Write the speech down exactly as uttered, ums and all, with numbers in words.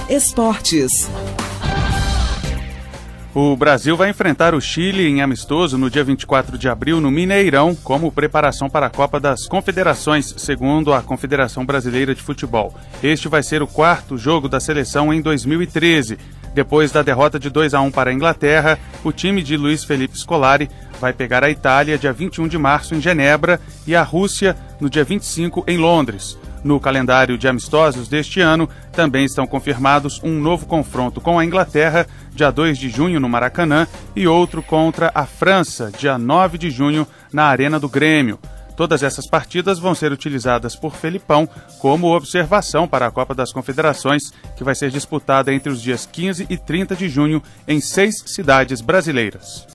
Esportes. O Brasil vai enfrentar o Chile em amistoso no dia vinte e quatro de abril no Mineirão, como preparação para a Copa das Confederações, segundo a Confederação Brasileira de Futebol. Este vai ser o quarto jogo da seleção em dois mil e treze. Depois da derrota de dois a um para a Inglaterra, o time de Luiz Felipe Scolari vai pegar a Itália dia vinte e um de março em Genebra e a Rússia no dia vinte e cinco em Londres. No calendário de amistosos deste ano, também estão confirmados um novo confronto com a Inglaterra, dia dois de junho no Maracanã, e outro contra a França, dia nove de junho na Arena do Grêmio. Todas essas partidas vão ser utilizadas por Felipão como observação para a Copa das Confederações, que vai ser disputada entre os dias quinze e trinta de junho em seis cidades brasileiras.